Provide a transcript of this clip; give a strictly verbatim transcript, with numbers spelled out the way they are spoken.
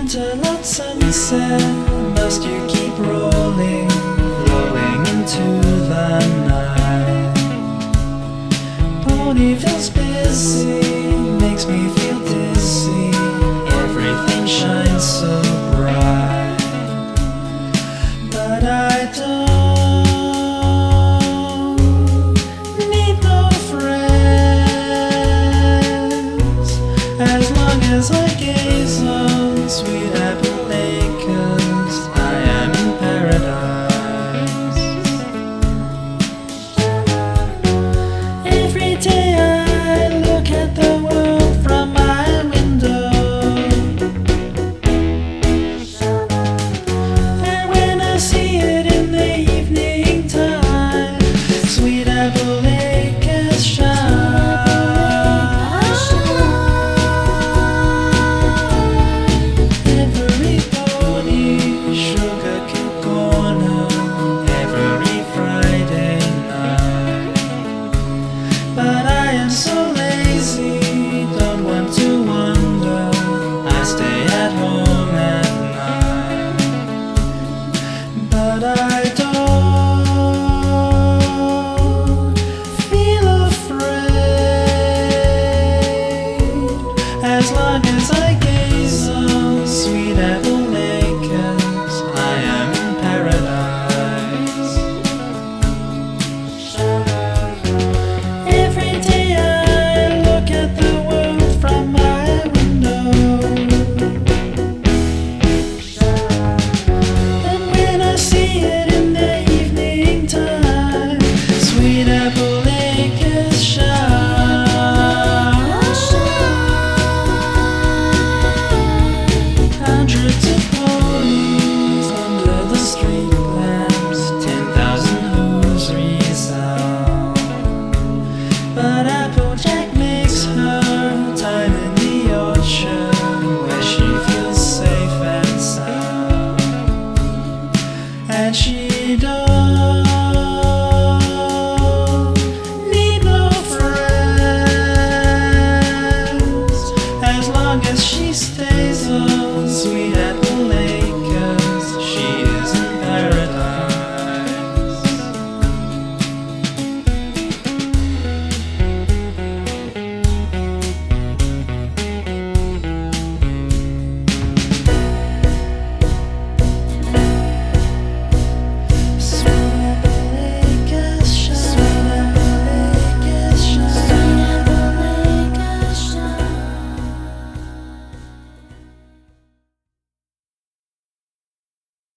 Interlocked sunset, must you keep rolling, flowing into the night? Ponyville's busy, makes me feel dizzy, everything shines so bright. But I don't need no friends, as long as I gaze on sweet apple lake, 'cause I am in paradise. Every day I look at the world from my window, and when I see it in the evening time, sweet apple lake has shine. But I am so lazy, don't want to wander, I stay at home at night. But I don't feel afraid, as long as I gaze on sweet apple lake, 'cause I am in paradise. Every day I look at the world from my window, and when I see it in the evening time, sweet apple lake has shine. Hundreds of ponies under the street lamps, ten thousand hooves resound. But Applejack makes her time in the orchard, where she feels safe and sound. And she don't need no friends, as long as she stays